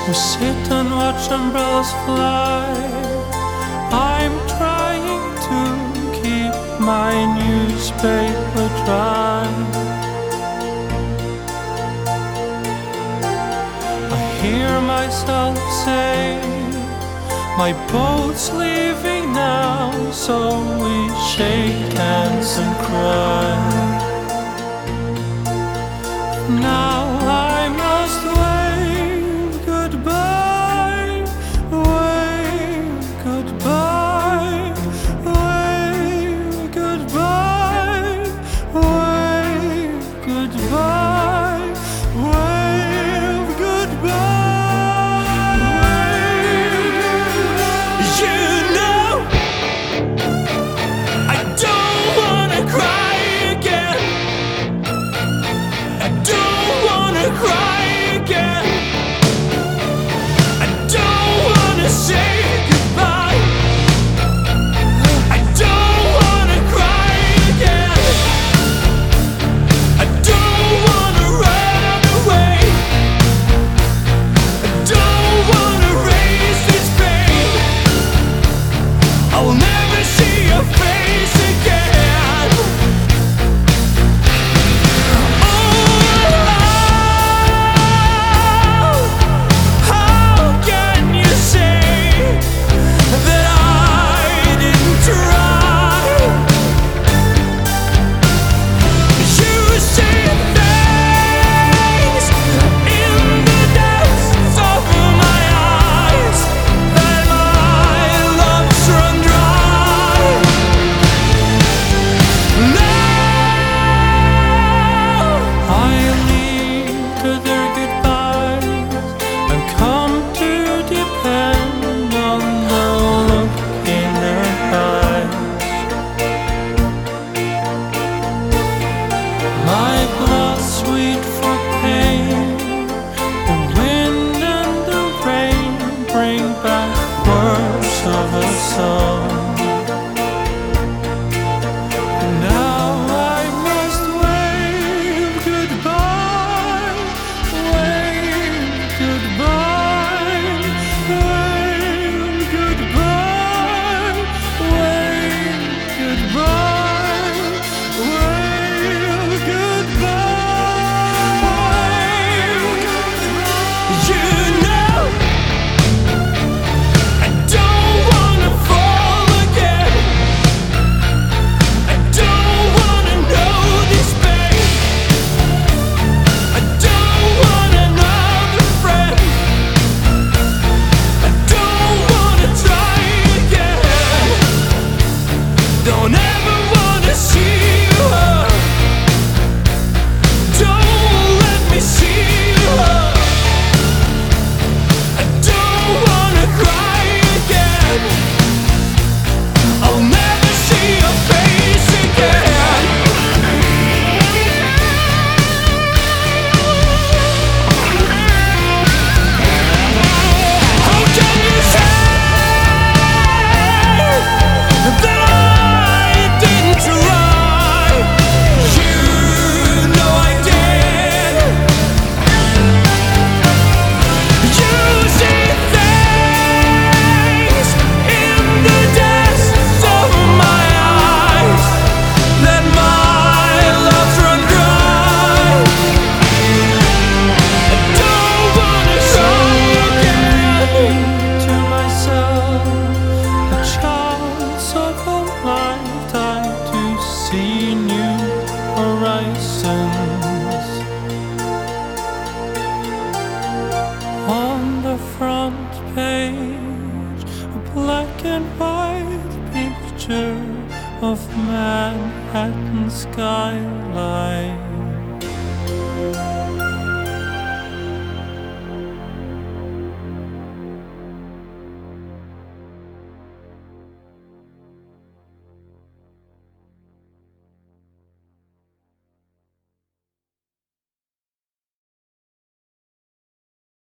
We sit and watch umbrellas fly. I'm trying to keep my newspaper dry. I hear myself say, my boat's leaving now, so we shake hands and cry. Now I must wave goodbye, wave goodbye, wave goodbye, wave goodbye, wave goodbye. You know I don't wanna cry again. I don't wanna cry again. I don't wanna say goodbye. I don't wanna cry again. I don't wanna run away. I don't wanna raise this pain. I'll never see your face again. How can you say that I didn't try? You see things in the depths of my eyes that my love's run dry. Now I leave to their goodbyes and come to depend on the look in their eyes. My blood sweet for pain, the wind and the rain bring back words of a song. Now I must wave goodbye, wave goodbye, wave goodbye, wave goodbye, wave goodbye, wave goodbye. You know I don't wanna fall again. I don't wanna know this pain. I don't want another friend. I don't wanna try again. Don't ever wanna see you hurt. Don't let me see you hurt. I don't wanna cry again. I'll never see your face again. How can you say that I didn't try? You know I did. You see things in the depths of my eyes that my love's run dry. I don't wanna try again. To myself, a chance of a lifetime to see new horizons. On the front page, a black and white picture of Manhattan skyline.